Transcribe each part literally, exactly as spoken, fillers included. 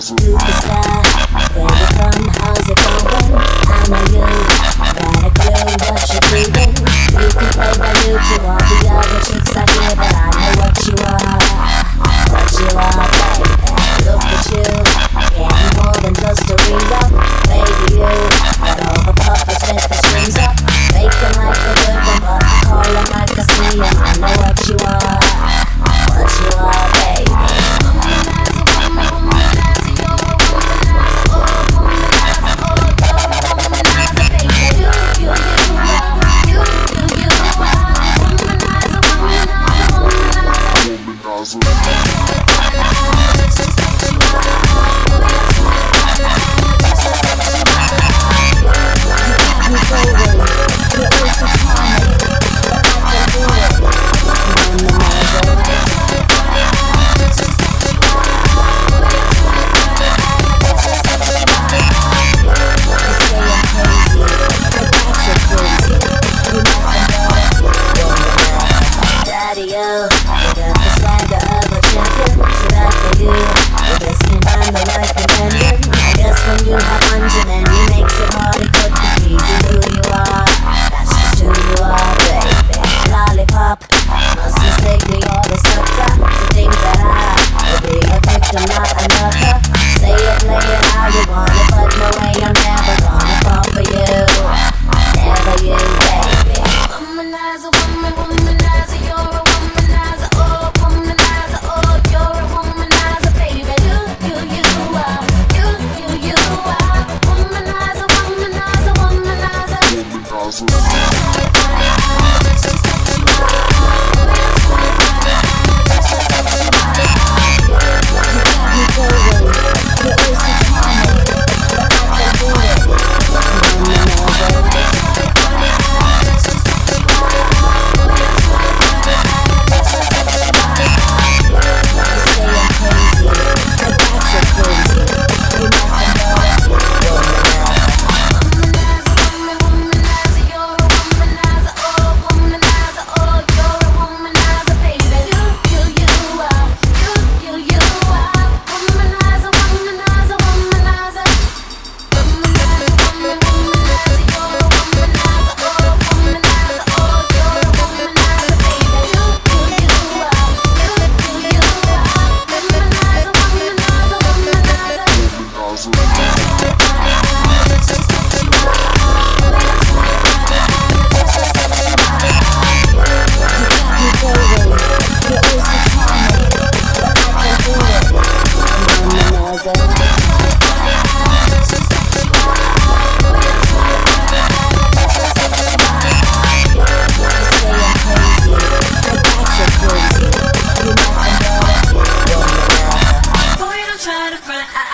Superstar, where you from? How's it going? I know you got a clue what you're doing. You can play by you to all the other chicks out here, but I know what you are, what you are, baby. Look at you, getting more than just a ring-up. Baby, you got all the puppets with the strings up. Fake 'em like a good one, but I call 'em like I see 'em. I know what you are, what you are, baby.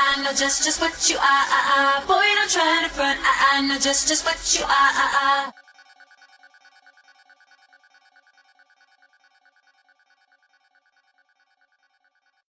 Just, just what you are, boy, don't try to front. I, I know just, just what you are.